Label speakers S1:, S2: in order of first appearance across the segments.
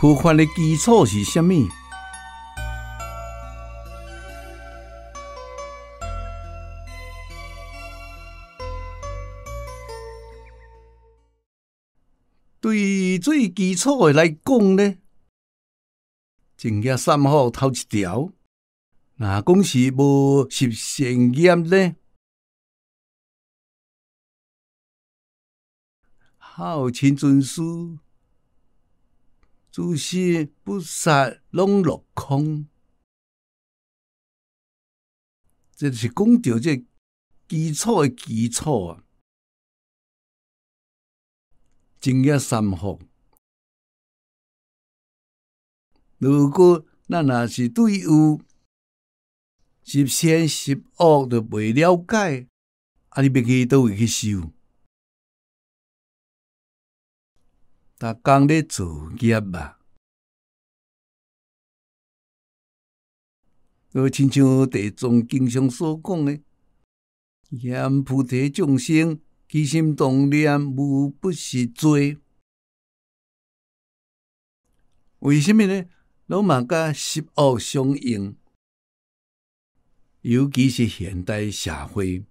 S1: 佛法的基础是什么？对最基础的来讲呢，正业三好头一条，若讲是无十善业呢，好亲尊师，诸佛菩萨拢落空。这就是讲到这基础的基础啊。正业三好，如果咱若是对有十善十恶都未了解，你要去倒位去修？逐工咧做业啊，亲像地藏经上所讲的，嫌菩提众生起心动念无不是罪。为什么呢？拢嘛甲十恶相应，尤其是现代社会。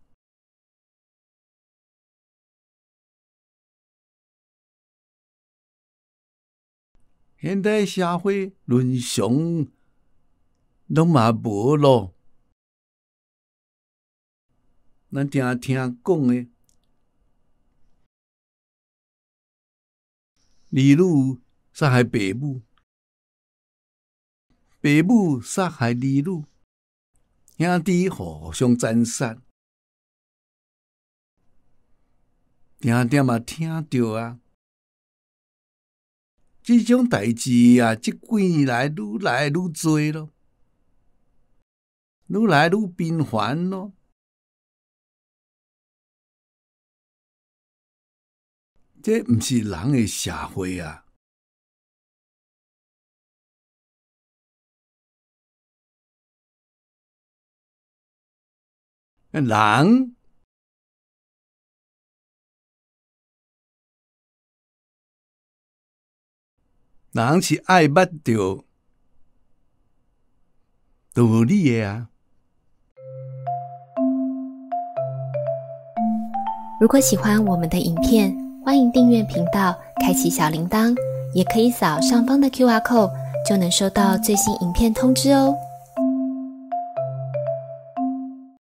S1: 现代社会伦常拢嘛无咯，咱常听讲的，儿女杀害爸母，爸母杀害儿女，兄弟互相残杀，定定嘛听着啊。这种代志啊，这几年来愈来愈多咯，愈来愈频繁咯。这毋是人的社会啊！人是爱捌着道理的啊。
S2: 如果喜欢我们的影片，欢迎订阅频道，开启小铃铛，也可以扫上方的 QR code，就能收到最新影片通知哦。